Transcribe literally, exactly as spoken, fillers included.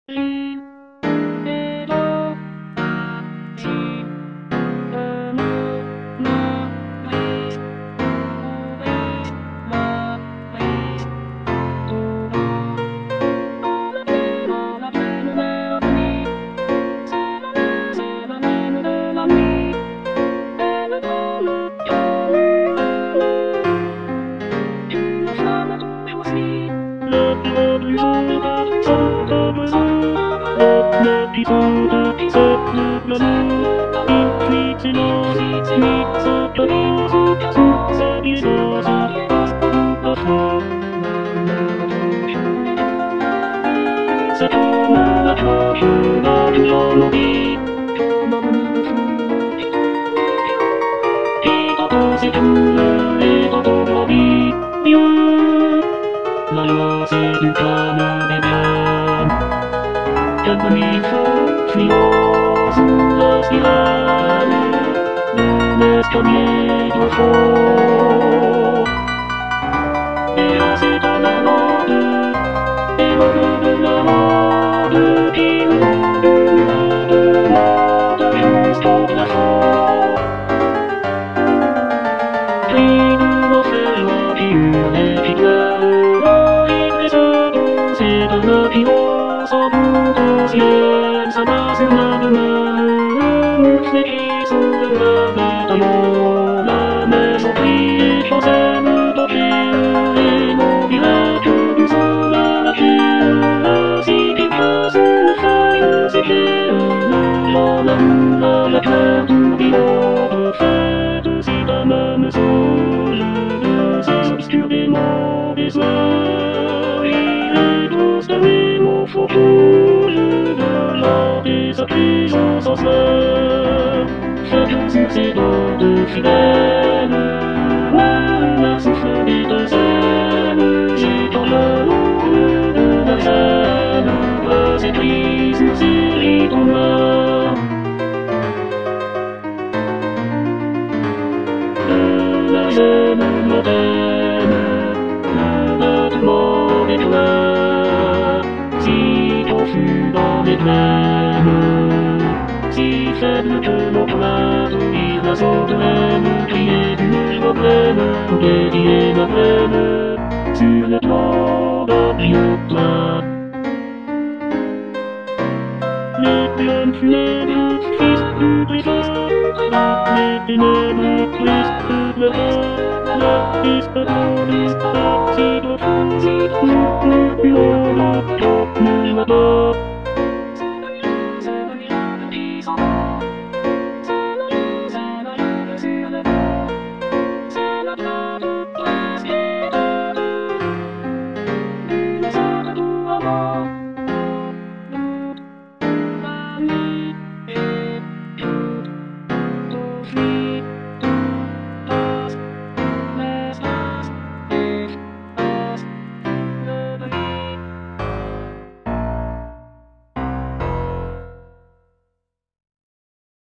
Ri, e, do, si, e, mo, ma, ri, ri, la, ri, do, la, ti, la, la, ti, la, la, mi, si, la, la, si, la, la, la, la, la, mi, e, la, do, la, do, la, la, tu, la, fa, la, do, la, si, la, la, du, so, la, du, so, la, du, so, la, di, so, la, di, so, la, la, la, mi, si, la, si, si, mi, so, la, mi, so, la, so, so, di, so, so, la, fa, sa, do, la, do, la, do, la, di, do, la, mi, la, fu, di, do, do, si, do, la, e, do, do, la, mi, io, la, la, si, du, ca, la, me, can, can, la, mi, fo, frio, sulla spirale, l'escalier do fo, e la se do la lode, e la lode la lode, pi la lode lode lode, giusto la fo. Pri du lo fe la più le piglero, e se do se do la più, so du do sien, sa ma su la de la, se chi su de la me da yo, la me so pri e chose me do che, e mobile più du so la la che, la si pi più su la fa io se che, la la la la che du di o do fe, du si da me me so, je ne sais obscur des mauvais soins, et tous de mes mots faux faux, je de l'art des appuisants sans sœur, chacun sur ses dents de fidèles, la symphonie de zèle, j'ai dans le long de la scène, bras et prises, nous irritons noir. La scène moderne, le battement éclat, si confus dans les plaines, si faible que l'on doit ouïr la sorte haine, crier du joie pleine, dédier ma peine, sur le toit d'un vieux plat. Les plaines funèbres, fils du briseur, les ténèbres tristes de la la espérance, si de fou, si de fou, le plus haut, le top, le là-bas.